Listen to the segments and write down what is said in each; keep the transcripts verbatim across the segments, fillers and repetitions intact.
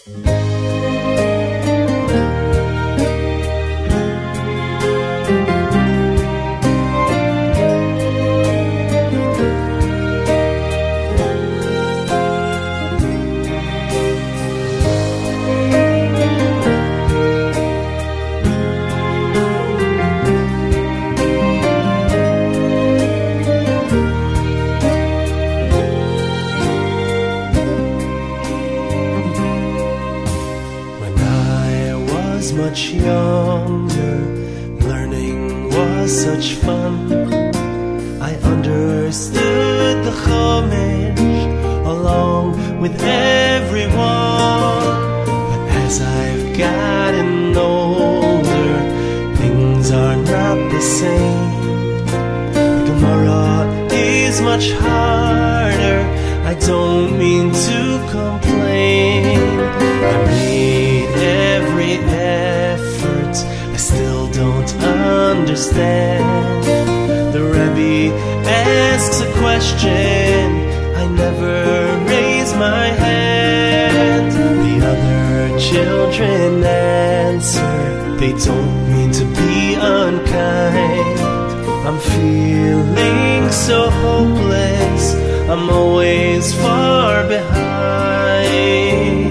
Much younger, learning was such fun. I understood the Chumash along with everyone. But as I've gotten older, things are not the same. The Gemara is much harder. I don't mean to complain. I made every effort, I still don't understand. The Rebbe asks a question, I never raise my hand. The other children answer, they don't mean to be unkind. I'm feeling so hopeless, I'm always far behind.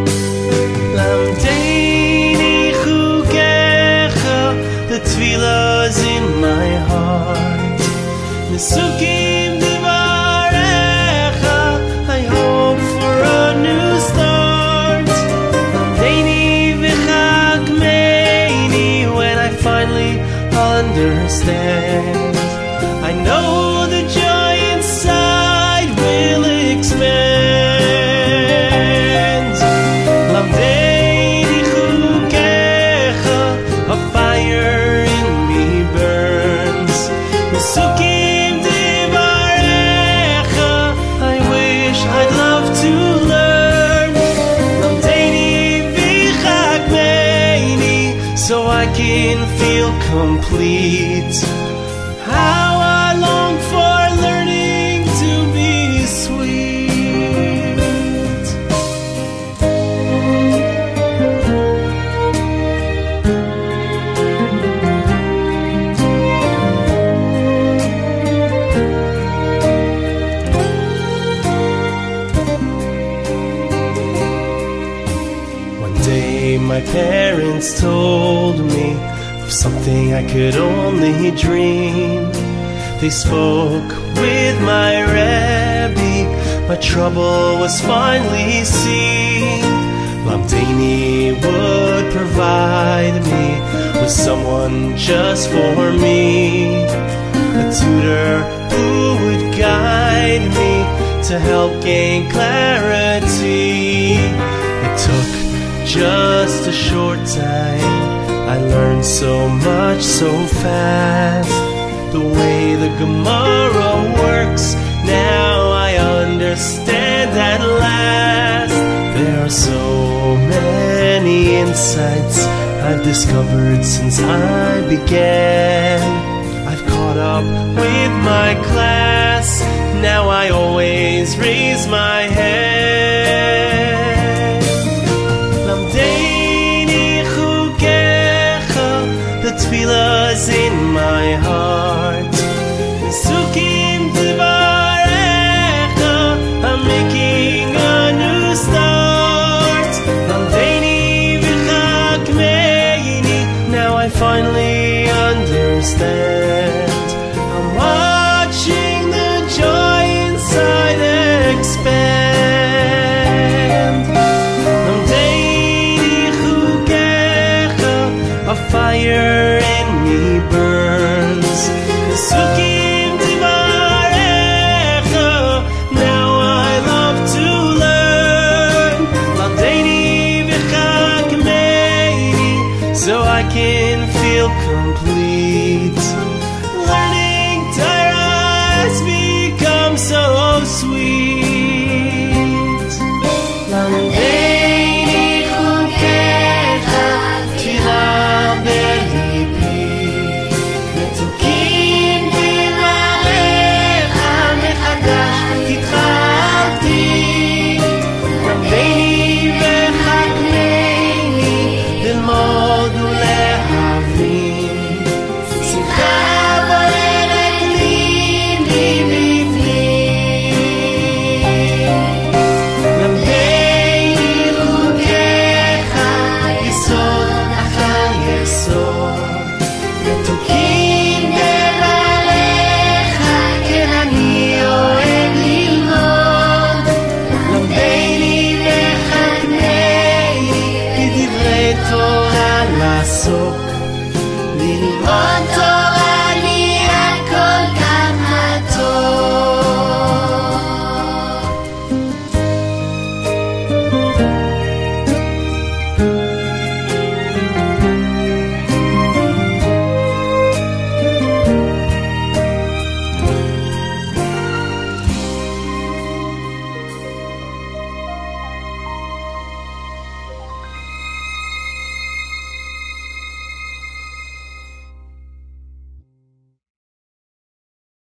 The tefillah's in my heart. Nesukim divarecha, I hope for a new start. Lamdeini v'chakmeini, when I finally understand. I know the joy inside will expand. Lamdeini chukecha, a fire Sukim divarecha, I wish I'd love to learn. Lamdeini v'chakmeini, so I can feel complete. How I long for learning to be sweet. My parents told me of something I could only dream. They spoke with my Rebbe, my trouble was finally seen. Lamdeini would provide me with someone just for me, a tutor who would guide me to help gain clarity. It took just a short time, I learned so much so fast. The way the Gemara works, now I understand at last. There are so many insights I've discovered since I began. I've caught up with my class, now I always raise my hand. The tefillah's in my heart. Nesukim divarecha, I'm making a new start. Lamdeini v'chakmeini, now I finally understand. I'm watching the joy inside expand. Lamdeini chukecha, a fire in me burns. Nesukim divarecha, now I love to learn. Lamdeini v'chakmeini, so I can feel